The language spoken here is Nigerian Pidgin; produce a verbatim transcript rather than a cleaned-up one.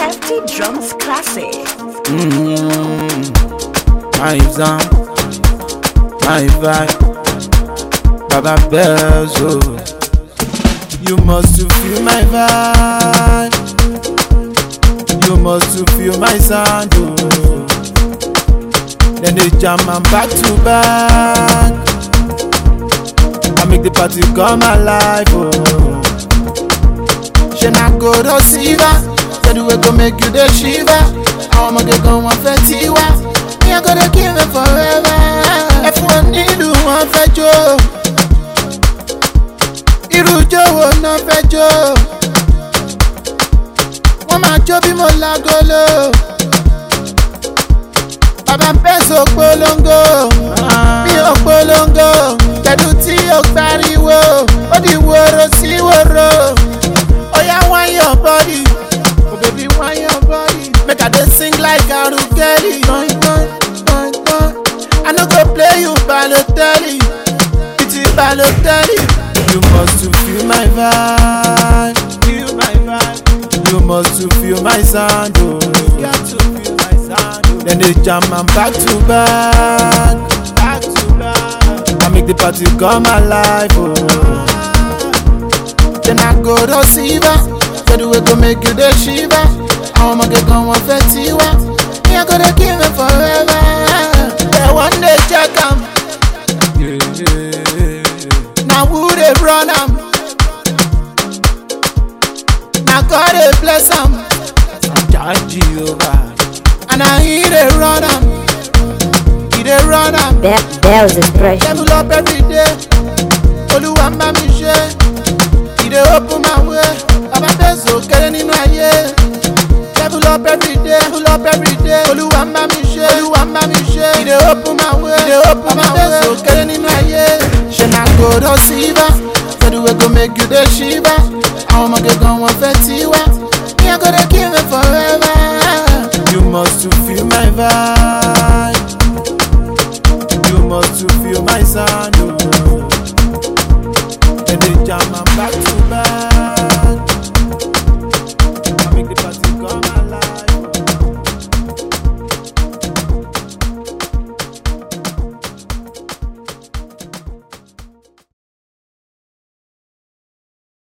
Empty Drums Classic. Mm-hmm. My sound, my vibe, Baba Bells, oh. You must to feel my vibe. You must to feel my sound, oh. Then they jam and back to back. I make the party come alive, oh. She not go to Siva. Said we go make you the Shiva. I'ma get going one for Tiwa. Me I gotta give it forever. If one need you one for Joe. Iru Joe will not for Joe. One my job be more lagolo. Baba peso polongo. Be a polongo. Tedu ti o pariwo. Odi woro si woro. Oh yeah, want your body. Oh baby, want your body. Make I dance sing like Garu Kelly. Boing, boing, boing, boing. I no go play you Balotelli. It's Balotelli. You must to feel my vibe. Feel my vibe. You must to feel my sound, oh. You got to feel my sound, oh. Then they jam and back to back. Back to back. I make the party come alive, oh. Then I go to Siva. Said we go make you the Shiva. I'ma get going one for Tiwa. Me I gotta give it forever. Yeah, one day check 'em. Yeah, yeah, yeah. Now who they run 'em? Now God they bless 'em. I'm Jehovah. And now he they run 'em. He they run 'em. That Bells is precious. Level up every day. Oluwa mba mi share. He dey open my way. Baba Bezo kere ninu aye. Level up every day, level up every day. Oluwa mba mi ṣe, Oluwa mba mi ṣe. He dey open my way, he dey open my way. Baba Bezo kere ninu aye. Ṣé na go to Siva? Said we go make you the Shiva. Àwọn ọmọge gan wọn fẹ́ Tiwa. Me I gotta give it forever.